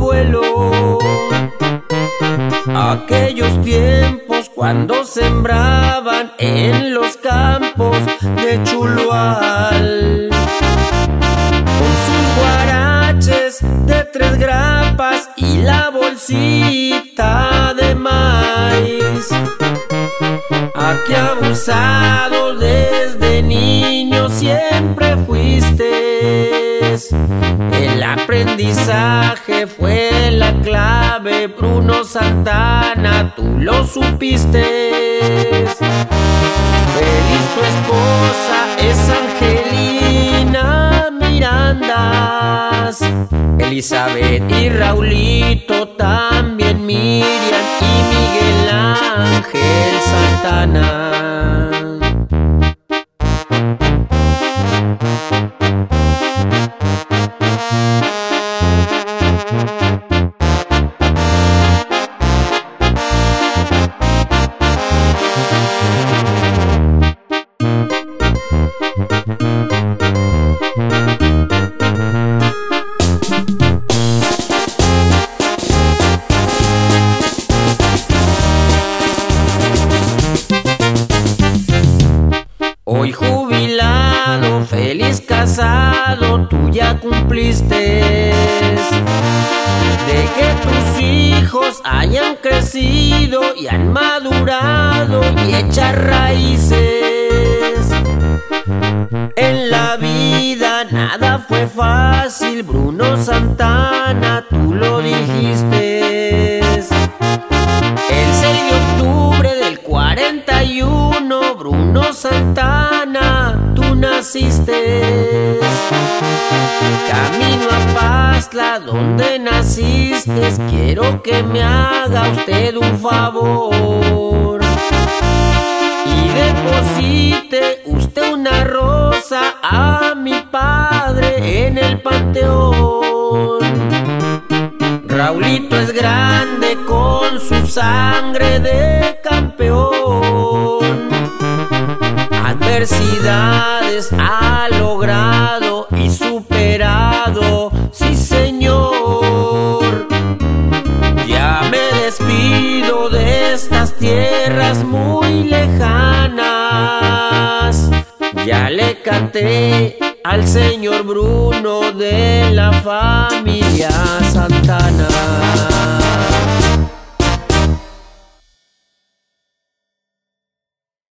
abuelo. Aquellos tiempos cuando sembraban en los campos de Chulual, con sus guaraches de 3 grapas y la bolsita de maíz. Aquí abusado desde niño siempre fuiste. El aprendizaje fue la clave, Bruno Santana, tú lo supiste. Feliz tu esposa es Angelina Mirandas, Elizabeth y Raulito, también Miriam y Miguel Ángel Santana. Hoy jubilado, feliz casado, tú ya cumpliste. De que tus hijos hayan crecido y han madurado y echar raíces. En la vida nada fue fácil, Bruno Santana, tú lo dijiste. El 6 de octubre del 41, Bruno Santana, tú naciste. Camino a Pazla, donde naciste, quiero que me haga usted un favor y deposite usted una rosa a mi padre en el panteón. Raulito es grande con su sangre de campeón. Adversidades ha logrado y superado, sí señor. Ya me despido de estas tierras muy lejanas. Ya le canté al señor Bruno de la familia Santana.